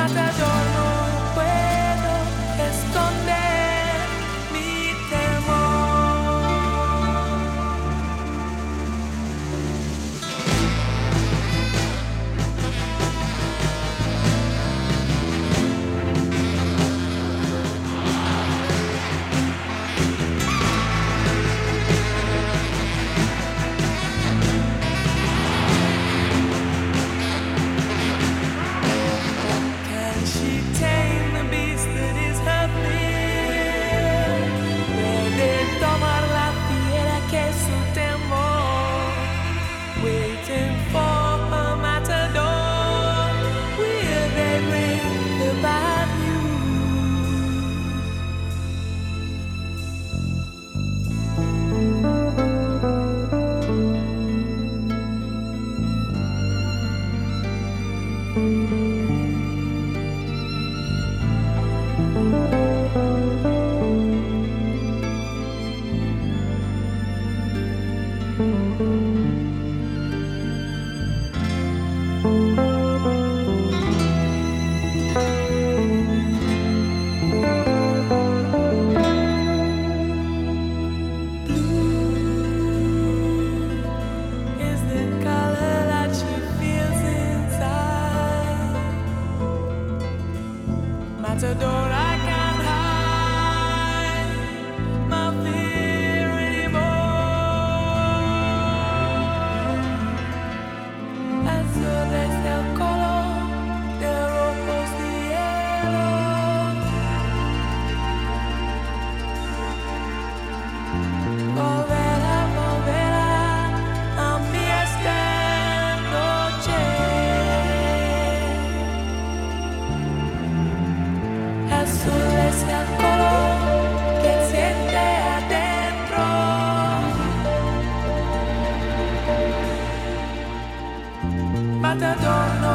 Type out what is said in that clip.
Matador, no puedo esconder mi temor. Can she tame the beast that is her fear? Puede tomar la fiera que es su temor. Waiting for a matador, will they bring the bad news? Is the color that she feels inside. Matador, I can't hide my fear anymore. Azul es el color de rojos de hielo. Volverá, volverá a mí esta noche. Azul es el color que siente adentro. Matador, no